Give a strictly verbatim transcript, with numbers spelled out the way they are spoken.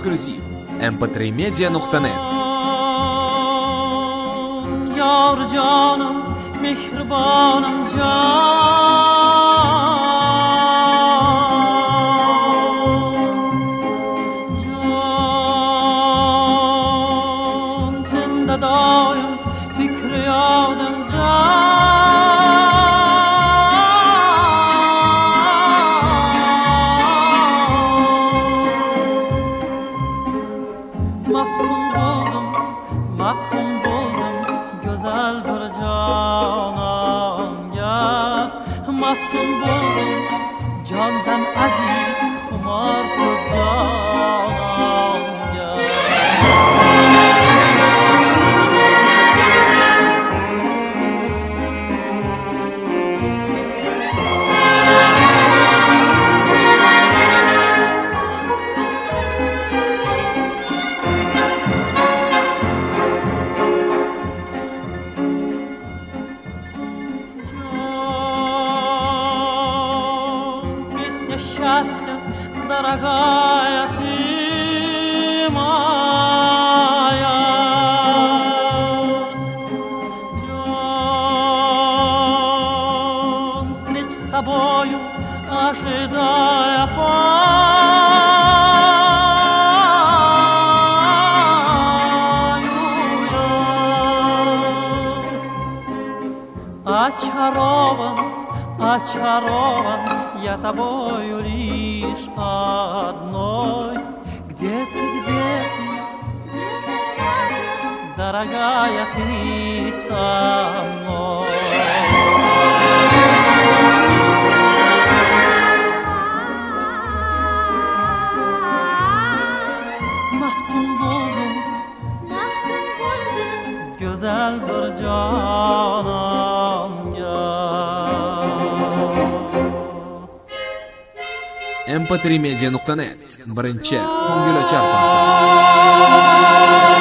эксклюзив. эм пэ три медиа nuqta net. Yar canım, mehribanım can. Can, zinde daim fikri yadım can. Maftun buldum, maftun buldum güzel bir cananga. Maftun buldum candan aziz xumor ko'z jononga. Счастье, дорогая ты моя, Жан, встреч с тобою, ожидая пою я. Очарован, очарован я тобою лишь одной. Где ты, где ты, дорогая, ты со мной? Maftun buldum, maftun buldum güzel bir cananga. эм пэ три медиа nuqta net birinchi ko'ngilochar portal.